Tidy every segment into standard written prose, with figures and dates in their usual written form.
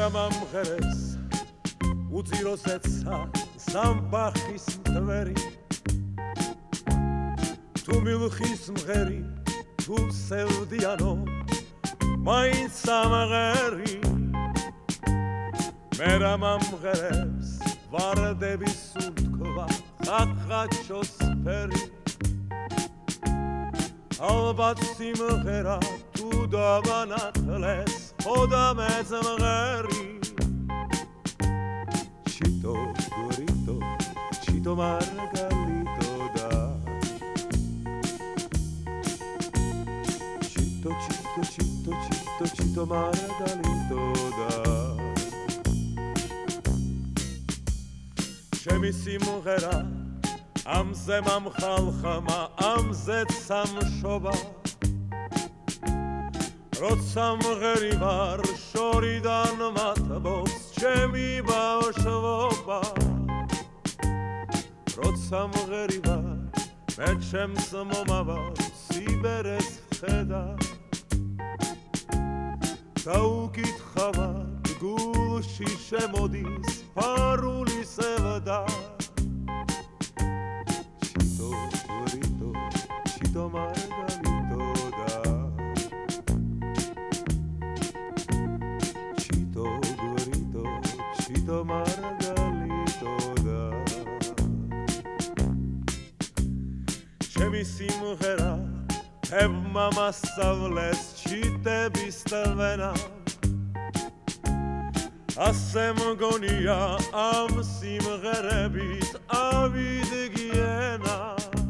მერა მომღერებს უძიროსეცა სამბახის მტვერი თუ მილხის მღერი თუ სევდიანო მაინც სამღერი მერა მომღერებს ვარდების სუნთქვა ხახაჩოს ფერი ალბათ სიმღერა თუ დავანახლეს ხოდა მეძმღერი ჩიტო გორიტო ჩიტო მარგალიტო და ჩიტო ჩიტო ჩიტო ჩიტო ჩიტო მარგალიტო და ჩემი სიმღერა ამზე მომხალხმა ამზეც სამშობა როცა მღერი ვარ შორიდან მათბობს ჩემი ბავშვობა როცა მღერი ვარ მე ჩემს მომავალ სიბერეს ვხედა დაუკითხავად გულში შემოდის ფარული სევდა Chito margalito da Chito gorito Chito margalito da Chemi simghera Heb mama savles chitebis tavena Asem gonia am simgherebit avid giena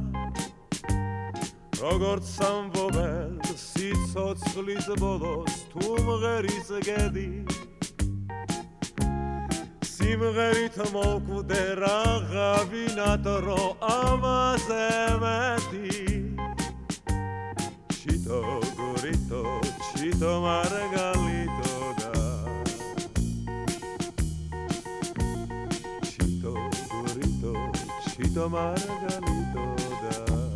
როგორც სამბობელ სიცოცხლის ბოლოს თუ მღერის გედი სიმღერით მოკვდე რაღაცნაირად რო ამაზე მეტი ჩიტო გორიტო ჩიტო მარგალიტო და ჩიტო გორიტო ჩიტო მარგალიტო და